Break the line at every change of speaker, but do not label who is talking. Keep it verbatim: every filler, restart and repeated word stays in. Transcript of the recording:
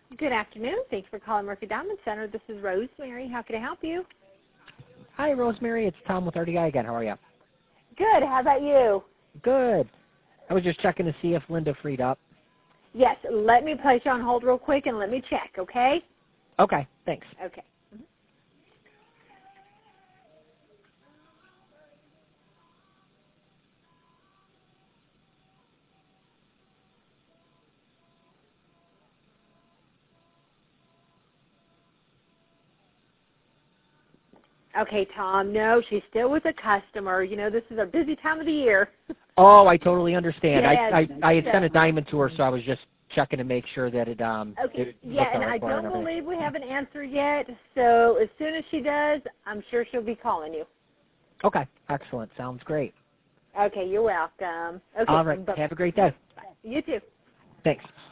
Good afternoon. Thanks for calling Murphy Diamond Center. This is Rosemary. How can I help you?
Hi, Rosemary. It's Tom with R D I again. How are you?
Good. How about you?
Good. I was just checking to see if Linda freed up.
Yes. Let me place you on hold real quick and let me check, okay?
Okay. Thanks.
Okay. Okay, Tom. No, she's still with a customer. You know, this is a busy time of the year.
Oh, I totally understand.
Yes,
I, I I had
so-
sent a diamond to her, so I was just checking to make sure that it um.
Okay.
It
Yeah,
looked
and
all
I
right for her
don't
and everything.
believe we have an answer yet. So as soon as she does, I'm sure she'll be calling you.
Okay. Excellent. Sounds great.
Okay, you're welcome. Okay.
All right.
bye-
Have a great day.
You too.
Thanks.